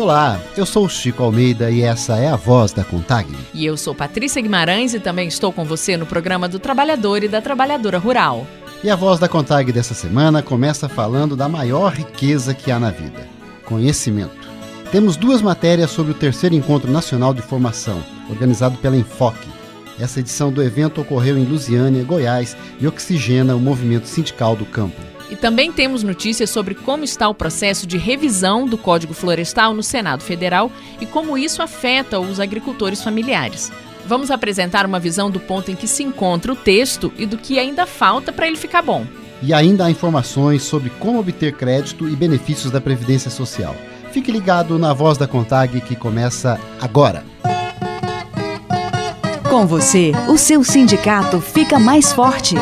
Olá, eu sou o Chico Almeida e essa é a Voz da CONTAG. E eu sou Patrícia Guimarães e também estou com você no programa do Trabalhador e da Trabalhadora Rural. E a Voz da CONTAG dessa semana começa falando da maior riqueza que há na vida: conhecimento. Temos duas matérias sobre o terceiro Encontro Nacional de Formação, organizado pela Enfoque. Essa edição do evento ocorreu em Lusiânia, Goiás, e oxigena o movimento sindical do campo. E também temos notícias sobre como está o processo de revisão do Código Florestal no Senado Federal e como isso afeta os agricultores familiares. Vamos apresentar uma visão do ponto em que se encontra o texto e do que ainda falta para ele ficar bom. E ainda há informações sobre como obter crédito e benefícios da Previdência Social. Fique ligado na Voz da CONTAG que começa agora. Com você, o seu sindicato fica mais forte.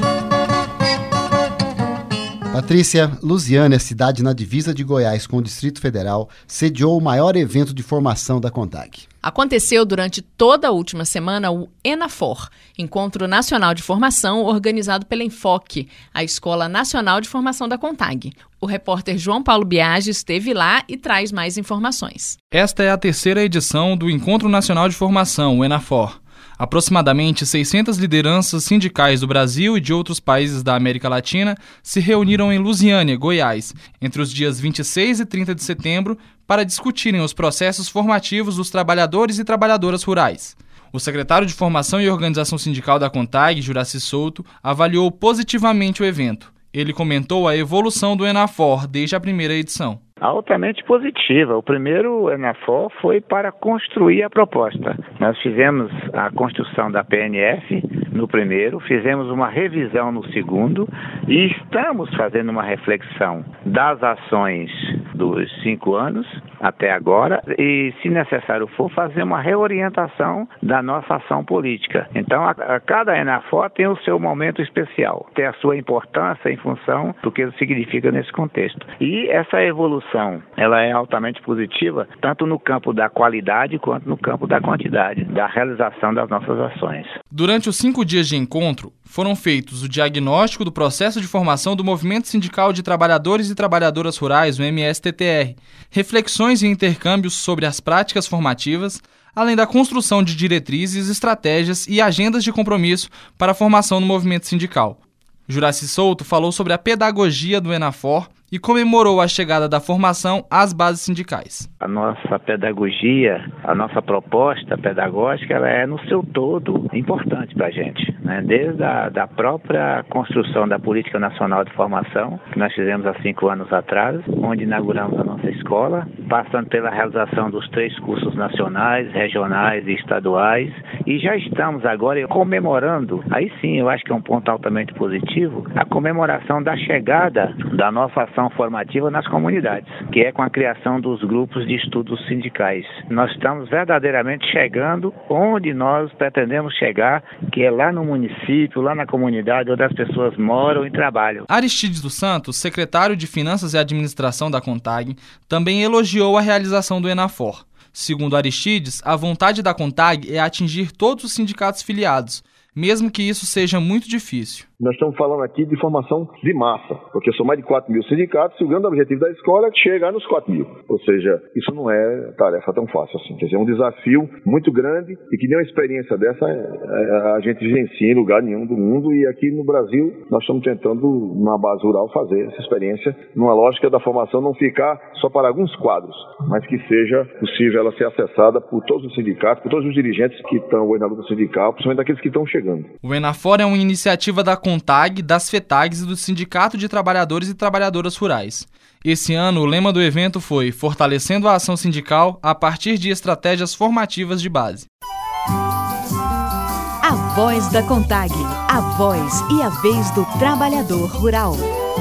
Patrícia, Lusiânia, cidade na divisa de Goiás com o Distrito Federal, sediou o maior evento de formação da CONTAG. Aconteceu durante toda a última semana o ENAFOR, Encontro Nacional de Formação, organizado pela Enfoque, a Escola Nacional de Formação da CONTAG. O repórter João Paulo Biagi esteve lá e traz mais informações. Esta é a terceira edição do Encontro Nacional de Formação, o ENAFOR. Aproximadamente 600 lideranças sindicais do Brasil e de outros países da América Latina se reuniram em Lusiânia, Goiás, entre os dias 26 e 30 de setembro, para discutirem os processos formativos dos trabalhadores e trabalhadoras rurais. O secretário de Formação e Organização Sindical da CONTAG, Juraci Souto, avaliou positivamente o evento. Ele comentou a evolução do ENAFOR desde a primeira edição. Altamente positiva. O primeiro ENAFOR foi para construir a proposta. Nós fizemos a construção da PNF no primeiro, fizemos uma revisão no segundo e estamos fazendo uma reflexão das ações dos 5 anos até agora e, se necessário for, fazer uma reorientação da nossa ação política. Então, a cada ENAFOR tem o seu momento especial, tem a sua importância em função do que significa nesse contexto. E essa evolução ela é altamente positiva, tanto no campo da qualidade quanto no campo da quantidade, da realização das nossas ações. Durante os 5 dias de encontro, foram feitos o diagnóstico do processo de formação do Movimento Sindical de Trabalhadores e Trabalhadoras Rurais, o MSTTR, reflexões e intercâmbios sobre as práticas formativas, além da construção de diretrizes, estratégias e agendas de compromisso para a formação no movimento sindical. Juraci Souto falou sobre a pedagogia do ENAFOR e comemorou a chegada da formação às bases sindicais. A nossa pedagogia, a nossa proposta pedagógica, ela é no seu todo importante para a gente, né? Desde da própria construção da Política Nacional de Formação, que nós fizemos há 5 anos atrás, onde inauguramos a nossa escola, passando pela realização dos 3 cursos nacionais, regionais e estaduais, e já estamos agora comemorando, aí sim eu acho que é um ponto altamente positivo, a comemoração da chegada da nossa ação formativa nas comunidades, que é com a criação dos grupos de estudos sindicais. Nós estamos verdadeiramente chegando onde nós pretendemos chegar, que é lá no município, lá na comunidade, onde as pessoas moram e trabalham. Aristides dos Santos, secretário de Finanças e Administração da CONTAG, também elogiou a realização do ENAFOR. Segundo Aristides, a vontade da CONTAG é atingir todos os sindicatos filiados, mesmo que isso seja muito difícil. Nós estamos falando aqui de formação de massa, porque são mais de 4 mil sindicatos e o grande objetivo da escola é chegar nos 4 mil. Ou seja, isso não é tarefa tão fácil assim. Quer dizer, é um desafio muito grande e que nem uma experiência dessa a gente vivencia em lugar nenhum do mundo, e aqui no Brasil nós estamos tentando, na base rural, fazer essa experiência numa lógica da formação não ficar só para alguns quadros, mas que seja possível ela ser acessada por todos os sindicatos, por todos os dirigentes que estão hoje na luta sindical, principalmente daqueles que estão chegando. O ENAFOR é uma iniciativa da CONTAG, das FETAGs e do Sindicato de Trabalhadores e Trabalhadoras Rurais. Esse ano, o lema do evento foi Fortalecendo a Ação Sindical a partir de estratégias formativas de base. A Voz da CONTAG, a voz e a vez do trabalhador rural.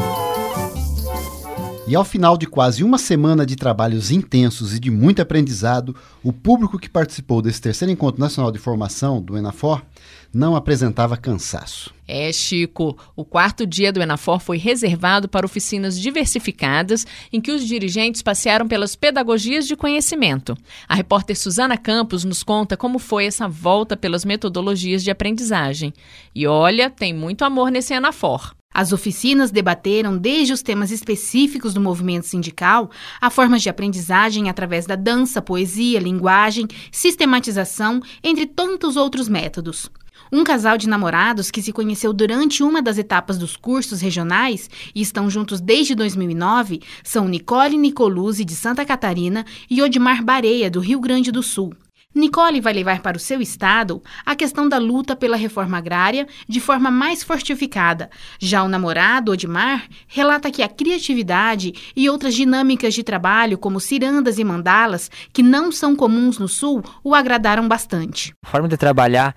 E ao final de quase uma semana de trabalhos intensos e de muito aprendizado, o público que participou desse terceiro Encontro Nacional de Formação, do ENAFOR, não apresentava cansaço. Chico, o 4º dia do ENAFOR foi reservado para oficinas diversificadas em que os dirigentes passearam pelas pedagogias de conhecimento. A repórter Suzana Campos nos conta como foi essa volta pelas metodologias de aprendizagem. E olha, tem muito amor nesse ENAFOR. As oficinas debateram desde os temas específicos do movimento sindical a formas de aprendizagem através da dança, poesia, linguagem, sistematização, entre tantos outros métodos. Um casal de namorados que se conheceu durante uma das etapas dos cursos regionais e estão juntos desde 2009 são Nicole Nicoluzzi, de Santa Catarina, e Odimar Bareia, do Rio Grande do Sul. Nicole vai levar para o seu estado a questão da luta pela reforma agrária de forma mais fortificada. Já o namorado, Odimar, relata que a criatividade e outras dinâmicas de trabalho, como cirandas e mandalas, que não são comuns no Sul, o agradaram bastante. A forma de trabalhar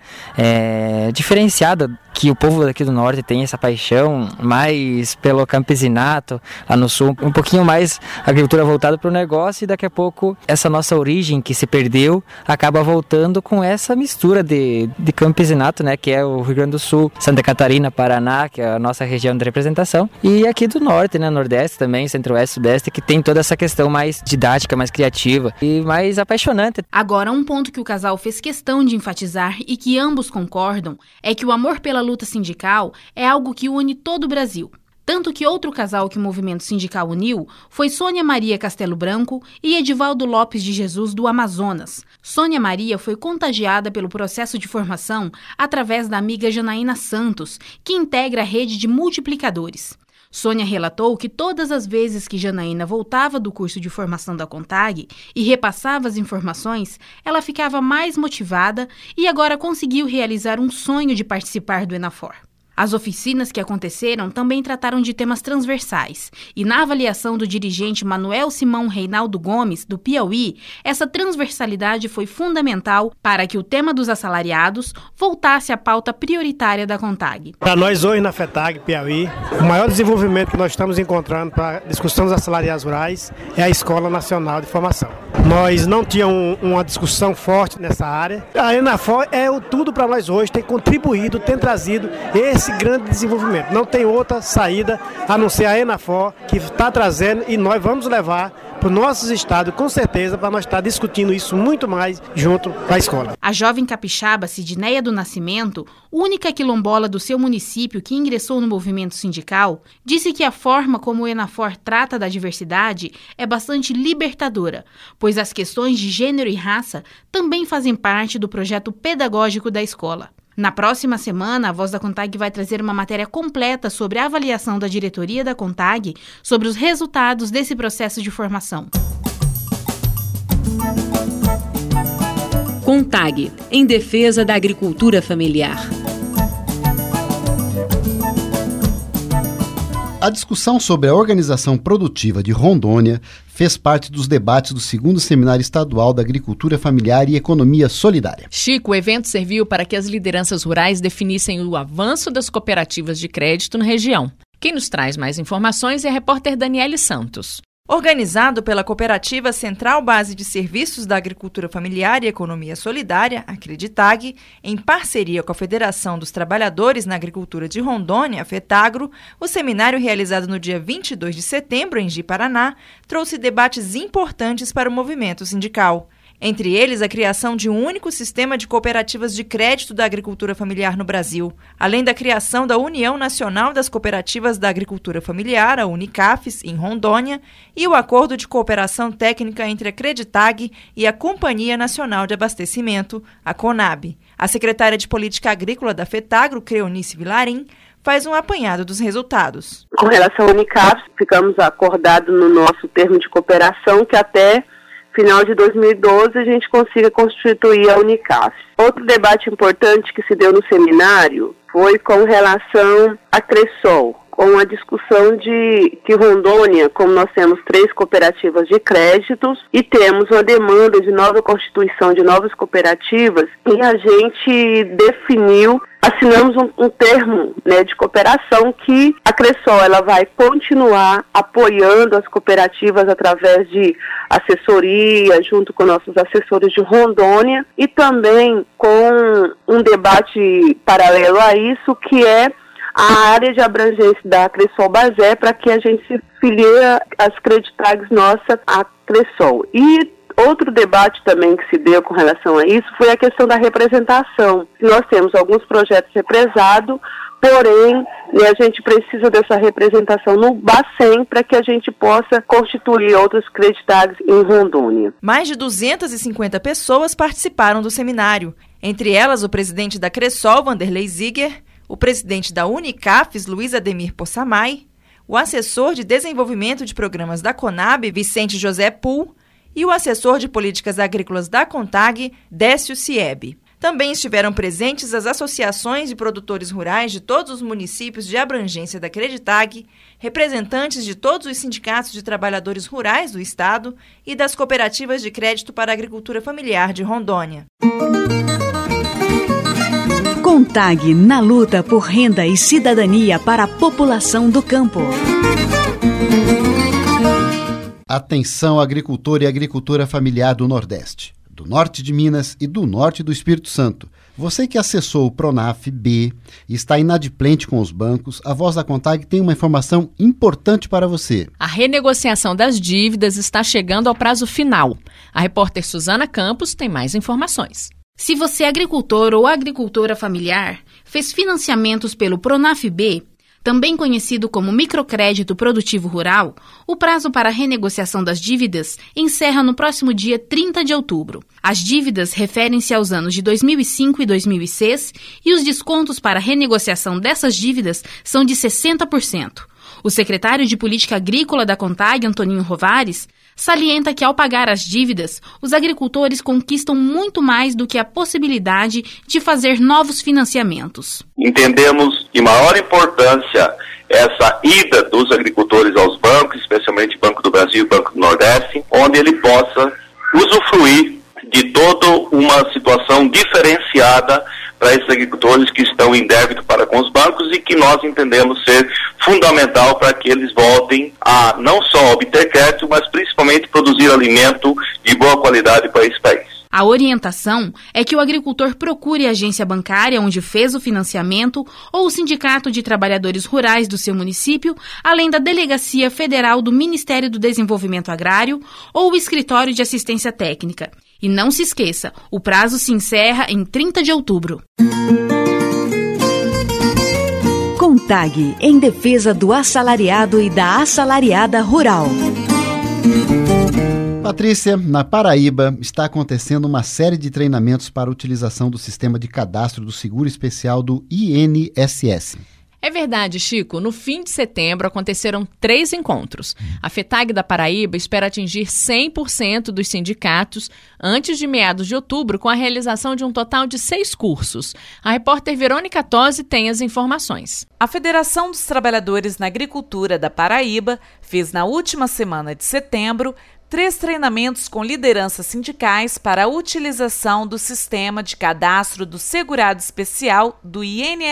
é diferenciada, que o povo daqui do Norte tem essa paixão mais pelo campesinato, lá no Sul, um pouquinho mais agricultura voltada para o negócio, e daqui a pouco essa nossa origem que se perdeu acaba voltando com essa mistura de campesinato, né, que é o Rio Grande do Sul, Santa Catarina, Paraná, que é a nossa região de representação, e aqui do Norte, né, Nordeste também, Centro-Oeste, Sudeste, que tem toda essa questão mais didática, mais criativa e mais apaixonante. Agora, um ponto que o casal fez questão de enfatizar e que ambos concordam é que o amor pela luta sindical é algo que une todo o Brasil. Tanto que outro casal que o movimento sindical uniu foi Sônia Maria Castelo Branco e Edivaldo Lopes de Jesus, do Amazonas. Sônia Maria foi contagiada pelo processo de formação através da amiga Janaína Santos, que integra a rede de multiplicadores. Sônia relatou que todas as vezes que Janaína voltava do curso de formação da CONTAG e repassava as informações, ela ficava mais motivada e agora conseguiu realizar um sonho de participar do ENAFOR. As oficinas que aconteceram também trataram de temas transversais, e na avaliação do dirigente Manuel Simão Reinaldo Gomes, do Piauí, essa transversalidade foi fundamental para que o tema dos assalariados voltasse à pauta prioritária da CONTAG. Para nós hoje na FETAG Piauí, o maior desenvolvimento que nós estamos encontrando para a discussão dos assalariados rurais é a Escola Nacional de Formação. Nós não tínhamos uma discussão forte nessa área. A ENAFOR é o tudo para nós hoje, tem contribuído, tem trazido esse grande desenvolvimento. Não tem outra saída a não ser a ENAFOR, que está trazendo, e nós vamos levar para os nossos estados, com certeza, para nós estar discutindo isso muito mais junto com a escola. A jovem capixaba Sidneia do Nascimento, única quilombola do seu município que ingressou no movimento sindical, disse que a forma como o ENAFOR trata da diversidade é bastante libertadora, pois as questões de gênero e raça também fazem parte do projeto pedagógico da escola. Na próxima semana, a Voz da CONTAG vai trazer uma matéria completa sobre a avaliação da diretoria da CONTAG sobre os resultados desse processo de formação. CONTAG, em defesa da agricultura familiar. A discussão sobre a organização produtiva de Rondônia fez parte dos debates do 2º Seminário Estadual da Agricultura Familiar e Economia Solidária. Chico, o evento serviu para que as lideranças rurais definissem o avanço das cooperativas de crédito na região. Quem nos traz mais informações é a repórter Daniele Santos. Organizado pela Cooperativa Central Base de Serviços da Agricultura Familiar e Economia Solidária, a CREDITAG, em parceria com a Federação dos Trabalhadores na Agricultura de Rondônia, a FETAGRO, o seminário realizado no dia 22 de setembro, em Ji-Paraná, trouxe debates importantes para o movimento sindical. Entre eles, a criação de um único sistema de cooperativas de crédito da agricultura familiar no Brasil, além da criação da União Nacional das Cooperativas da Agricultura Familiar, a Unicafes, em Rondônia, e o acordo de cooperação técnica entre a CREDITAG e a Companhia Nacional de Abastecimento, a CONAB. A secretária de Política Agrícola da FETAGRO, Creonice Vilarim, faz um apanhado dos resultados. Com relação ao Unicafes, ficamos acordados no nosso termo de cooperação que até final de 2012 a gente consiga constituir a Unicaf. Outro debate importante que se deu no seminário foi com relação à Cressol, com a discussão de que Rondônia, como nós temos 3 cooperativas de créditos e temos uma demanda de nova constituição de novas cooperativas, e a gente definiu, assinamos um termo, né, de cooperação que a Cressol ela vai continuar apoiando as cooperativas através de assessoria, junto com nossos assessores de Rondônia, e também com um debate paralelo a isso, que é a área de abrangência da Cressol Bazé, para que a gente se filie as CREDITAGs nossa à Cressol. E outro debate também que se deu com relação a isso foi a questão da representação. Nós temos alguns projetos represados porém, a gente precisa dessa representação no Bacen para que a gente possa constituir outros creditags em Rondônia. Mais de 250 pessoas participaram do seminário, entre elas o presidente da Cressol, Vanderlei Ziger, o presidente da Unicafes, Luiz Ademir Possamay, o assessor de desenvolvimento de programas da Conab, Vicente José Pul, e o assessor de políticas agrícolas da CONTAG, Décio Ciebe. Também estiveram presentes as associações de produtores rurais de todos os municípios de abrangência da Creditag, representantes de todos os sindicatos de trabalhadores rurais do estado e das cooperativas de crédito para a agricultura familiar de Rondônia. CONTAG na luta por renda e cidadania para a população do campo. Atenção, agricultor e agricultora familiar do Nordeste, do norte de Minas e do norte do Espírito Santo. Você que acessou o Pronaf-B e está inadimplente com os bancos, a Voz da CONTAG tem uma informação importante para você. A renegociação das dívidas está chegando ao prazo final. A repórter Suzana Campos tem mais informações. Se você é agricultor ou agricultora familiar, fez financiamentos pelo Pronaf-B, também conhecido como microcrédito produtivo rural, o prazo para a renegociação das dívidas encerra no próximo dia 30 de outubro. As dívidas referem-se aos anos de 2005 e 2006 e os descontos para a renegociação dessas dívidas são de 60%. O secretário de Política Agrícola da CONTAG, Antoninho Rovares, salienta que ao pagar as dívidas, os agricultores conquistam muito mais do que a possibilidade de fazer novos financiamentos. Entendemos de maior importância essa ida dos agricultores aos bancos, especialmente Banco do Brasil e Banco do Nordeste, onde ele possa usufruir de toda uma situação diferenciada para esses agricultores que estão em débito para com os bancos e que nós entendemos ser fundamental para que eles voltem a não só obter crédito, mas principalmente produzir alimento de boa qualidade para esse país. A orientação é que o agricultor procure a agência bancária onde fez o financiamento ou o Sindicato de Trabalhadores Rurais do seu município, além da Delegacia Federal do Ministério do Desenvolvimento Agrário ou o Escritório de Assistência Técnica. E não se esqueça, o prazo se encerra em 30 de outubro. CONTAG, em defesa do assalariado e da assalariada rural. Patrícia, na Paraíba está acontecendo uma série de treinamentos para a utilização do sistema de cadastro do Seguro Especial do INSS. É verdade, Chico. No fim de setembro aconteceram 3 encontros. A FETAG da Paraíba espera atingir 100% dos sindicatos antes de meados de outubro, com a realização de um total de 6 cursos. A repórter Verônica Tosi tem as informações. A Federação dos Trabalhadores na Agricultura da Paraíba fez na última semana de setembro 3 treinamentos com lideranças sindicais para a utilização do sistema de cadastro do Segurado Especial do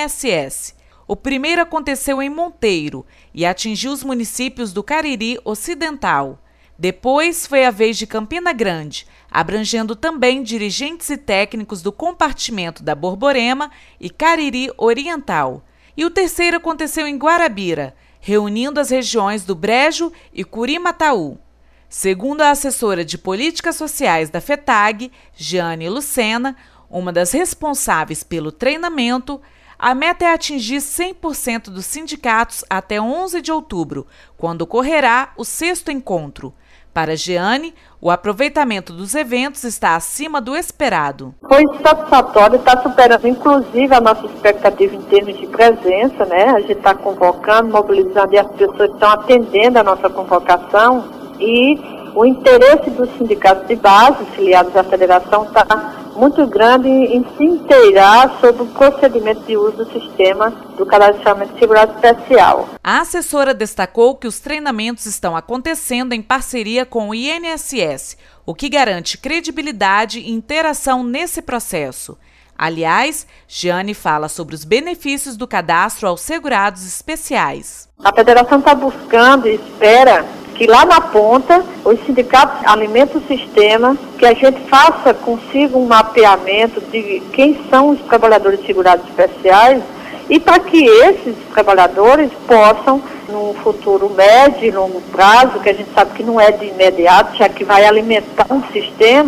INSS. O primeiro aconteceu em Monteiro e atingiu os municípios do Cariri Ocidental. Depois foi a vez de Campina Grande, abrangendo também dirigentes e técnicos do compartimento da Borborema e Cariri Oriental. E o terceiro aconteceu em Guarabira, reunindo as regiões do Brejo e Curimataú. Segundo a assessora de Políticas Sociais da FETAG, Jeane Lucena, uma das responsáveis pelo treinamento, a meta é atingir 100% dos sindicatos até 11 de outubro, quando ocorrerá o 6º encontro. Para Jeane, o aproveitamento dos eventos está acima do esperado. Foi satisfatório, está superando inclusive a nossa expectativa em termos de presença, né? A gente está convocando, mobilizando e as pessoas estão atendendo a nossa convocação e o interesse dos sindicatos de base, filiados à federação, está muito grande em se inteirar sobre o procedimento de uso do sistema do cadastramento segurado especial. A assessora destacou que os treinamentos estão acontecendo em parceria com o INSS, o que garante credibilidade e interação nesse processo. Aliás, Jeane fala sobre os benefícios do cadastro aos segurados especiais. A federação está buscando e espera que lá na ponta os sindicatos alimentem o sistema, que a gente faça consigo um mapeamento de quem são os trabalhadores segurados especiais e para que esses trabalhadores possam, num futuro médio e longo prazo, que a gente sabe que não é de imediato, já que vai alimentar um sistema,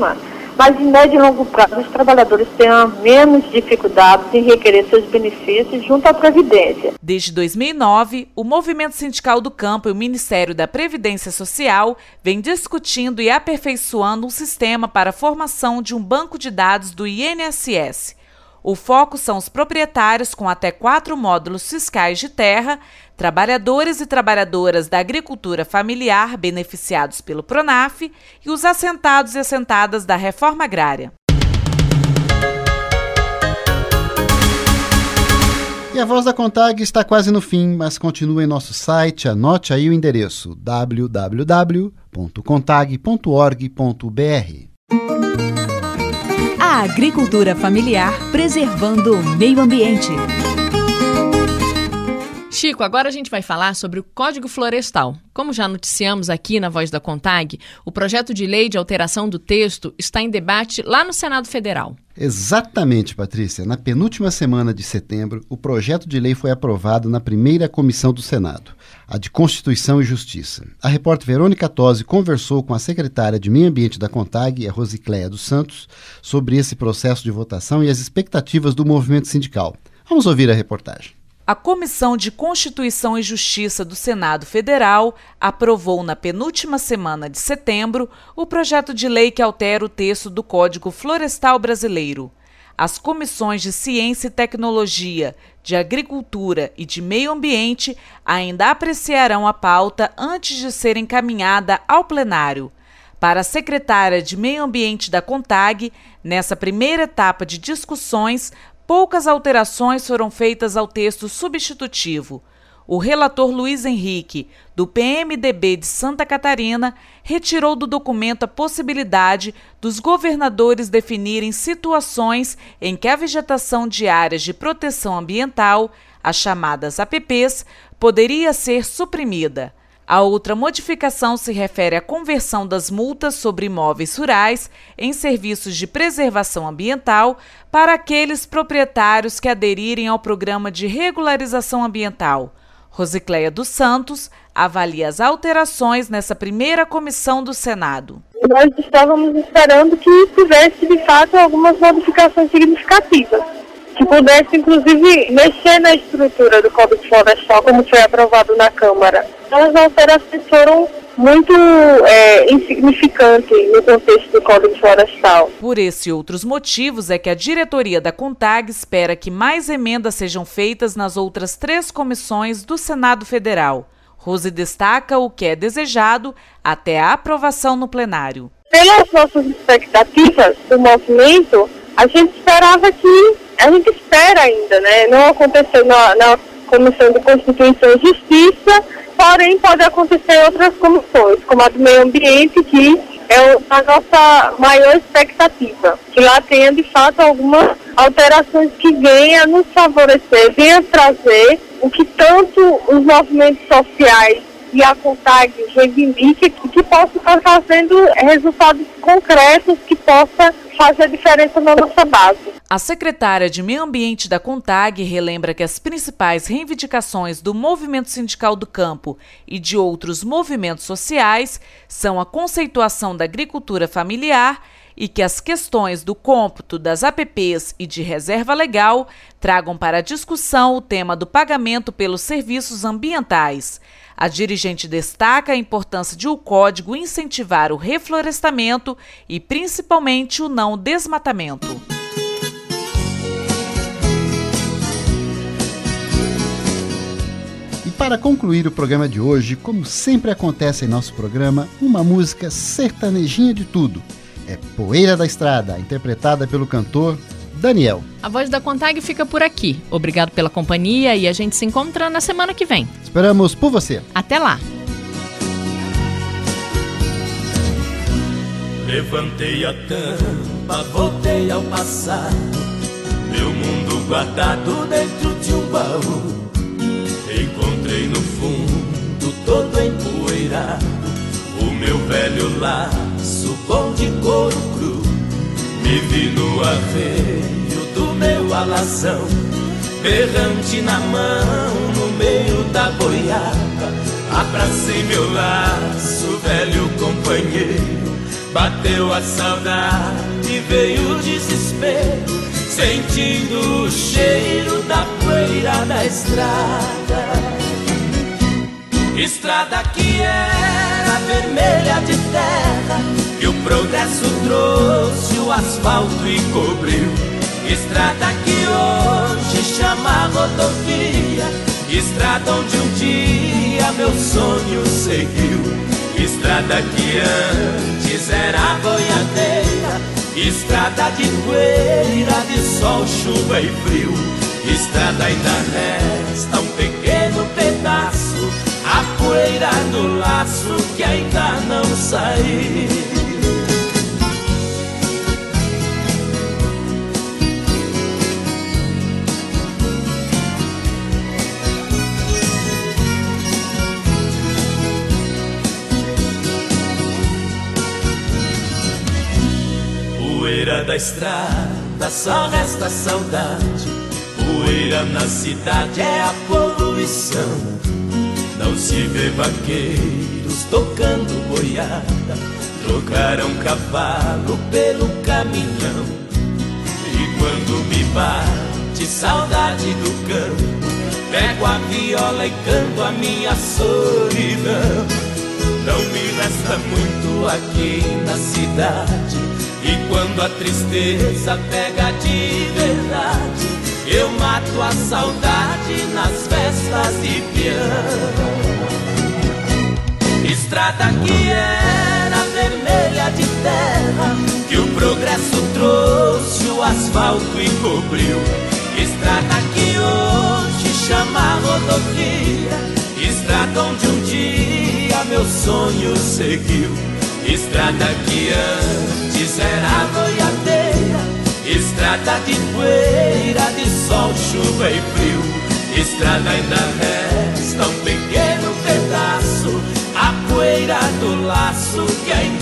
mas em médio e longo prazo os trabalhadores tenham menos dificuldades em requerer seus benefícios junto à Previdência. Desde 2009, o Movimento Sindical do Campo e o Ministério da Previdência Social vêm discutindo e aperfeiçoando um sistema para a formação de um banco de dados do INSS. O foco são os proprietários com até 4 módulos fiscais de terra, trabalhadores e trabalhadoras da agricultura familiar beneficiados pelo PRONAF e os assentados e assentadas da reforma agrária. E a Voz da CONTAG está quase no fim, mas continua em nosso site. Anote aí o endereço www.contag.org.br. A agricultura familiar preservando o meio ambiente. Chico, agora a gente vai falar sobre o Código Florestal. Como já noticiamos aqui na Voz da CONTAG, o projeto de lei de alteração do texto está em debate lá no Senado Federal. Exatamente, Patrícia. Na penúltima semana de setembro, o projeto de lei foi aprovado na primeira comissão do Senado, a de Constituição e Justiça. A repórter Verônica Tosi conversou com a secretária de Meio Ambiente da CONTAG, a Rosicléia dos Santos, sobre esse processo de votação e as expectativas do movimento sindical. Vamos ouvir a reportagem. A Comissão de Constituição e Justiça do Senado Federal aprovou na penúltima semana de setembro o projeto de lei que altera o texto do Código Florestal Brasileiro. As comissões de Ciência e Tecnologia, de Agricultura e de Meio Ambiente ainda apreciarão a pauta antes de ser encaminhada ao plenário. Para a secretária de Meio Ambiente da CONTAG, nessa primeira etapa de discussões, poucas alterações foram feitas ao texto substitutivo. O relator Luiz Henrique, do PMDB de Santa Catarina, retirou do documento a possibilidade dos governadores definirem situações em que a vegetação de áreas de proteção ambiental, as chamadas APPs, poderia ser suprimida. A outra modificação se refere à conversão das multas sobre imóveis rurais em serviços de preservação ambiental para aqueles proprietários que aderirem ao programa de regularização ambiental. Rosicléia dos Santos avalia as alterações nessa primeira comissão do Senado. Nós estávamos esperando que tivesse, de fato, algumas modificações significativas, que pudesse, inclusive, mexer na estrutura do Código Florestal, como foi aprovado na Câmara. As alterações foram muito insignificantes no contexto do Código Florestal. Por esse e outros motivos é que a diretoria da CONTAG espera que mais emendas sejam feitas nas outras 3 comissões do Senado Federal. Rose destaca o que é desejado até a aprovação no plenário. Pelas nossas expectativas do movimento, a gente espera ainda, né? Não aconteceu na Comissão de Constituição e Justiça, porém pode acontecer em outras comissões, como a do Meio Ambiente, que é a nossa maior expectativa, que lá tenha de fato algumas alterações que venham nos favorecer, venham trazer o que tanto os movimentos sociais e a CONTAG reivindica, que possa estar trazendo resultados concretos, que possa fazer diferença na nossa base. A secretária de Meio Ambiente da CONTAG relembra que as principais reivindicações do movimento sindical do campo e de outros movimentos sociais são a conceituação da agricultura familiar e que as questões do cômputo das APPs e de reserva legal tragam para a discussão o tema do pagamento pelos serviços ambientais. A dirigente destaca a importância de o código incentivar o reflorestamento e principalmente o não desmatamento. E para concluir o programa de hoje, como sempre acontece em nosso programa, uma música sertanejinha de tudo. É Poeira da Estrada, interpretada pelo cantor Daniel. A Voz da CONTAG fica por aqui. Obrigado pela companhia e a gente se encontra na semana que vem. Esperamos por você. Até lá. Levantei a tampa, voltei ao passado, meu mundo guardado dentro de um baú. Encontrei no fundo, todo empoeirado, o meu velho laço bom de couro cru. Me vi no arreio do meu alazão, berrante na mão, no meio da boiada. Abracei meu laço, velho companheiro, Bateu a saudade, veio o desespero, sentindo o cheiro da poeira da estrada. Estrada que era vermelha de terra, que o progresso trouxe o asfalto e cobriu. Estrada que hoje chama rodovia, estrada onde um dia meu sonho seguiu. Estrada que antes era boiadeira, estrada de poeira, de sol, chuva e frio. Estrada ainda resta um pequeno pedaço, a poeira do laço que ainda não saiu. Poeira da estrada, só resta saudade. Poeira na cidade é a poluição. Não se vê vaqueiros tocando boiada, trocaram cavalo pelo caminhão. E quando me bate saudade do campo, pego a viola e canto a minha solidão. Não me resta muito aqui na cidade, e quando a tristeza pega de verdade, eu mato a saudade nas festas de peão. Estrada que era vermelha de terra, que o progresso trouxe o asfalto e cobriu. Estrada que hoje chama rodovia, estrada onde um dia meu sonho seguiu. Estrada que antes era boiadeira, estrada de poeira, de sol, chuva e frio. Estrada ainda resta um pequeno pedaço, a poeira do laço que ainda